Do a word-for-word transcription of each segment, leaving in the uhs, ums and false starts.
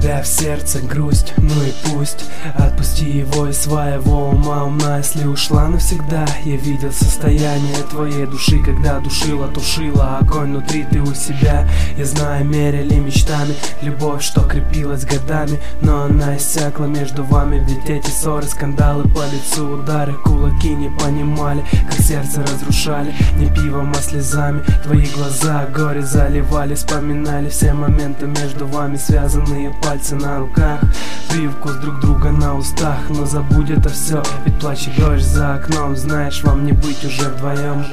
Когда в сердце грусть, ну и пусть. Отпусти его из своего ума умна. Если ушла навсегда, я видел состояние твоей души, когда душила, тушила огонь внутри ты у себя. Я знаю, мерили мечтами любовь, что крепилась годами, но она иссякла между вами. Ведь эти ссоры, скандалы, по лицу удары, кулаки не понимали, как сердце разрушали. Не пивом, а слезами твои глаза горе заливали. Вспоминали все моменты между вами, связанные пальцы на руках, привкус друг друга на устах. Но забудь это все, ведь плач и дождь за окном. Знаешь, вам не быть уже вдвоем.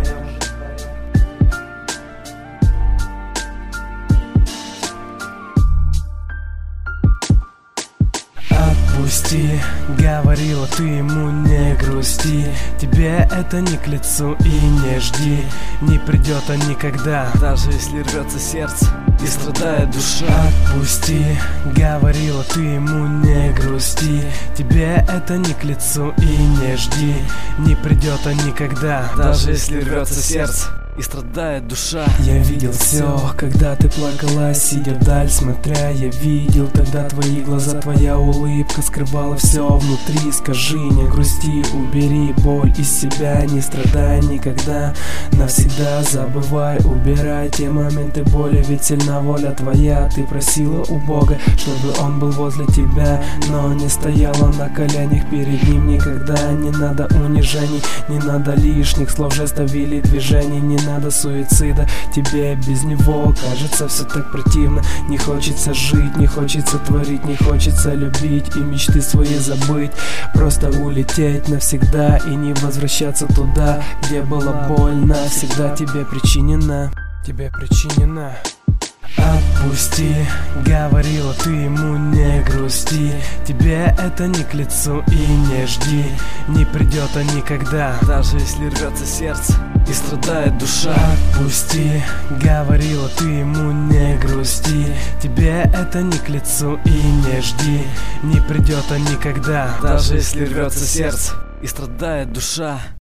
Отпусти, говорила ты ему, не грусти. Тебе это не к лицу и не жди. Не придет он никогда, даже если рвется сердце и страдает душа. Отпусти, говорила ты ему, не грусти. Тебе это не к лицу и не жди. Не придет он никогда, даже если рвется сердце и страдает душа. Я видел все, когда ты плакала, сидя вдаль смотря. Я видел тогда твои глаза, твоя улыбка скрывала все внутри. Скажи, не грусти, убери боль из себя. Не страдай никогда, навсегда забывай, убирай те моменты боли. Ведь сильна воля твоя, ты просила у Бога, чтобы он был возле тебя, но не стояла на коленях перед ним никогда. Не надо унижений, не надо лишних слов, жестов или движений. Не надо суицида, тебе без него кажется все так противно. Не хочется жить, не хочется творить, не хочется любить и мечты свои забыть. Просто улететь навсегда и не возвращаться туда, где было больно. Всегда тебе причинено, тебе причинено. Отпусти, говорила ты ему, не грусти. Тебе это не к лицу и не жди. Не придет он никогда, даже если рвется сердце и страдает душа. Отпусти, говорила ты ему, не грусти. Тебе это не к лицу и не жди. Не придет он никогда, даже если рвется сердце и страдает душа.